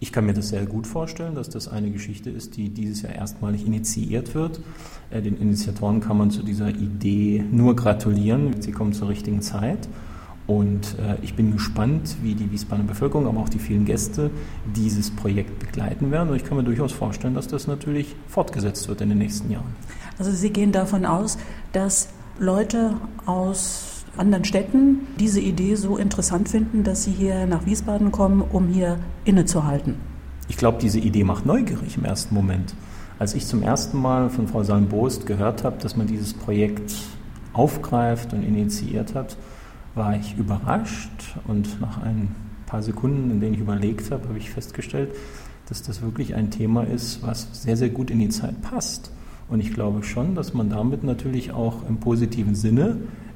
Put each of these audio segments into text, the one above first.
Ich kann mir das sehr gut vorstellen, dass das eine Geschichte ist, die dieses Jahr erstmalig initiiert wird. Den Initiatoren kann man zu dieser Idee nur gratulieren. Sie kommen zur richtigen Zeit. Und ich bin gespannt, wie die Wiesbadener Bevölkerung, aber auch die vielen Gäste dieses Projekt begleiten werden. Und ich kann mir durchaus vorstellen, dass das natürlich fortgesetzt wird in den nächsten Jahren. Also Sie gehen davon aus, dass Leute aus anderen Städten diese Idee so interessant finden, dass sie hier nach Wiesbaden kommen, um hier innezuhalten? Ich glaube, diese Idee macht neugierig im ersten Moment. Als ich zum ersten Mal von Frau Salm-Boost gehört habe, dass man dieses Projekt aufgreift und initiiert hat, war ich überrascht. Und nach ein paar Sekunden, in denen ich überlegt habe, habe ich festgestellt, dass das wirklich ein Thema ist, was sehr, sehr gut in die Zeit passt. Und ich glaube schon, dass man damit natürlich auch im positiven Sinne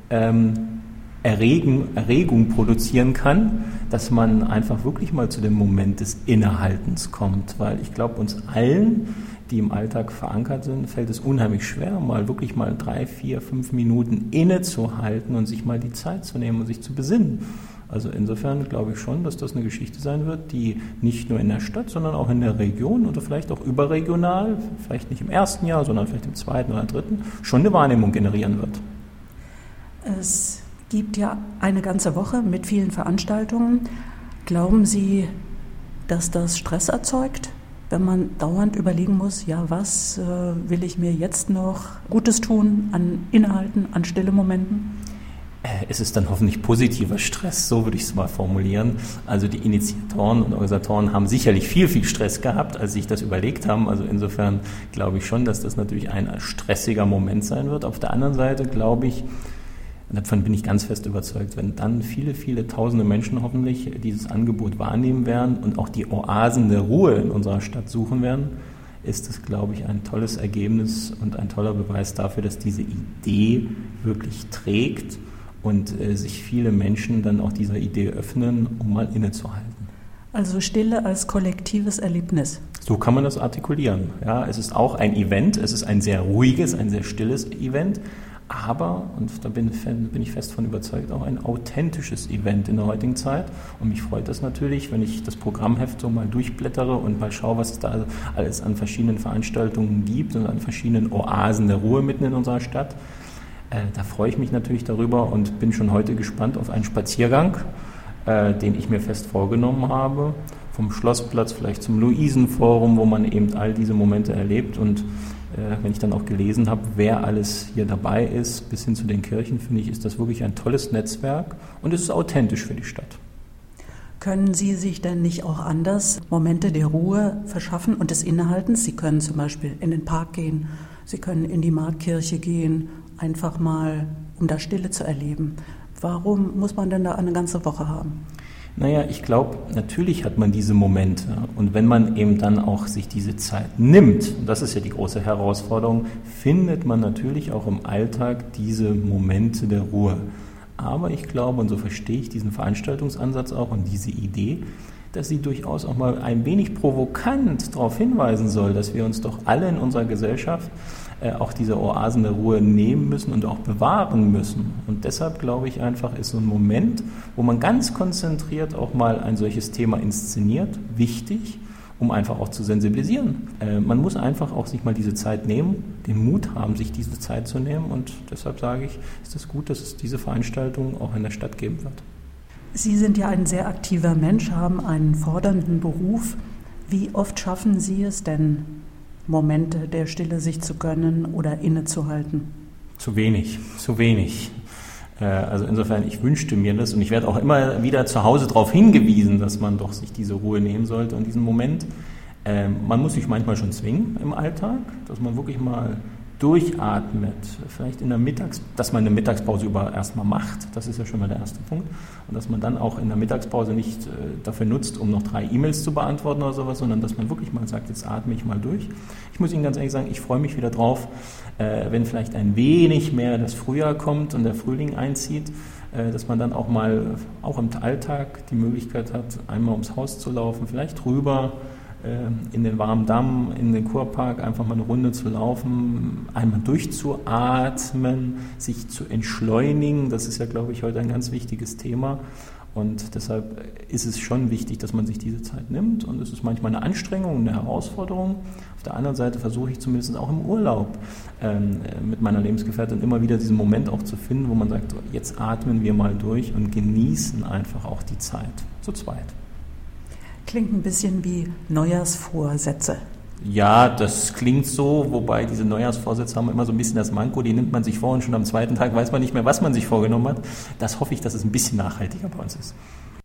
Erregung produzieren kann, dass man einfach wirklich mal zu dem Moment des Innehaltens kommt. Weil ich glaube, uns allen, die im Alltag verankert sind, fällt es unheimlich schwer, mal wirklich mal 3, 4, 5 Minuten innezuhalten und sich mal die Zeit zu nehmen und sich zu besinnen. Also insofern glaube ich schon, dass das eine Geschichte sein wird, die nicht nur in der Stadt, sondern auch in der Region oder vielleicht auch überregional, vielleicht nicht im ersten Jahr, sondern vielleicht im zweiten oder dritten, schon eine Wahrnehmung generieren wird. Es gibt ja eine ganze Woche mit vielen Veranstaltungen. Glauben Sie, dass das Stress erzeugt, wenn man dauernd überlegen muss, ja, was will ich mir jetzt noch Gutes tun an Inhalten, an stille Momenten? Es ist dann hoffentlich positiver Stress, so würde ich es mal formulieren. Also die Initiatoren und Organisatoren haben sicherlich viel, viel Stress gehabt, als sie sich das überlegt haben. Also insofern glaube ich schon, dass das natürlich ein stressiger Moment sein wird. Auf der anderen Seite glaube ich, und davon bin ich ganz fest überzeugt, wenn dann viele, viele tausende Menschen hoffentlich dieses Angebot wahrnehmen werden und auch die Oasen der Ruhe in unserer Stadt suchen werden, ist es, glaube ich, ein tolles Ergebnis und ein toller Beweis dafür, dass diese Idee wirklich trägt und sich viele Menschen dann auch dieser Idee öffnen, um mal innezuhalten. Also Stille als kollektives Erlebnis. So kann man das artikulieren. Ja, es ist auch ein Event, es ist ein sehr ruhiges, ein sehr stilles Event, aber, und da bin ich fest von überzeugt, auch ein authentisches Event in der heutigen Zeit. Und mich freut das natürlich, wenn ich das Programmheft so mal durchblättere und mal schaue, was es da alles an verschiedenen Veranstaltungen gibt und an verschiedenen Oasen der Ruhe mitten in unserer Stadt. Da freue ich mich natürlich darüber und bin schon heute gespannt auf einen Spaziergang, den ich mir fest vorgenommen habe, vom Schlossplatz vielleicht zum Luisenforum, wo man eben all diese Momente erlebt. Und wenn ich dann auch gelesen habe, wer alles hier dabei ist, bis hin zu den Kirchen, finde ich, ist das wirklich ein tolles Netzwerk und es ist authentisch für die Stadt. Können Sie sich denn nicht auch anders Momente der Ruhe verschaffen und des Innehaltens? Sie können zum Beispiel in den Park gehen, Sie können in die Marktkirche gehen, einfach mal, um da Stille zu erleben. Warum muss man denn da eine ganze Woche haben? Naja, ich glaube, natürlich hat man diese Momente und wenn man eben dann auch sich diese Zeit nimmt, und das ist ja die große Herausforderung, findet man natürlich auch im Alltag diese Momente der Ruhe. Aber ich glaube, und so verstehe ich diesen Veranstaltungsansatz auch und diese Idee, dass sie durchaus auch mal ein wenig provokant darauf hinweisen soll, dass wir uns doch alle in unserer Gesellschaft auch diese Oasen der Ruhe nehmen müssen und auch bewahren müssen. Und deshalb glaube ich einfach, ist so ein Moment, wo man ganz konzentriert auch mal ein solches Thema inszeniert, wichtig, um einfach auch zu sensibilisieren. Man muss einfach auch sich mal diese Zeit nehmen, den Mut haben, sich diese Zeit zu nehmen. Und deshalb sage ich, ist es gut, dass es diese Veranstaltung auch in der Stadt geben wird. Sie sind ja ein sehr aktiver Mensch, haben einen fordernden Beruf. Wie oft schaffen Sie es denn, Momente der Stille sich zu gönnen oder innezuhalten? Zu wenig. Also insofern, ich wünschte mir das und ich werde auch immer wieder zu Hause darauf hingewiesen, dass man doch sich diese Ruhe nehmen sollte und diesen Moment. Man muss sich manchmal schon zwingen im Alltag, dass man wirklich mal durchatmet, vielleicht dass man eine Mittagspause erstmal macht, das ist ja schon mal der erste Punkt, und dass man dann auch in der Mittagspause nicht dafür nutzt, um noch 3 E-Mails zu beantworten oder sowas, sondern dass man wirklich mal sagt, jetzt atme ich mal durch. Ich muss Ihnen ganz ehrlich sagen, ich freue mich wieder drauf, wenn vielleicht ein wenig mehr das Frühjahr kommt und der Frühling einzieht, dass man dann auch mal, auch im Alltag, die Möglichkeit hat, einmal ums Haus zu laufen, vielleicht rüber in den warmen Damm, in den Kurpark, einfach mal eine Runde zu laufen, einmal durchzuatmen, sich zu entschleunigen. Das ist ja, glaube ich, heute ein ganz wichtiges Thema. Und deshalb ist es schon wichtig, dass man sich diese Zeit nimmt. Und es ist manchmal eine Anstrengung, eine Herausforderung. Auf der anderen Seite versuche ich zumindest auch im Urlaub mit meiner Lebensgefährtin immer wieder diesen Moment auch zu finden, wo man sagt, so, jetzt atmen wir mal durch und genießen einfach auch die Zeit zu zweit. Klingt ein bisschen wie Neujahrsvorsätze. Ja, das klingt so, wobei diese Neujahrsvorsätze haben immer so ein bisschen das Manko, die nimmt man sich vor und schon am zweiten Tag weiß man nicht mehr, was man sich vorgenommen hat. Das hoffe ich, dass es ein bisschen nachhaltiger bei uns ist.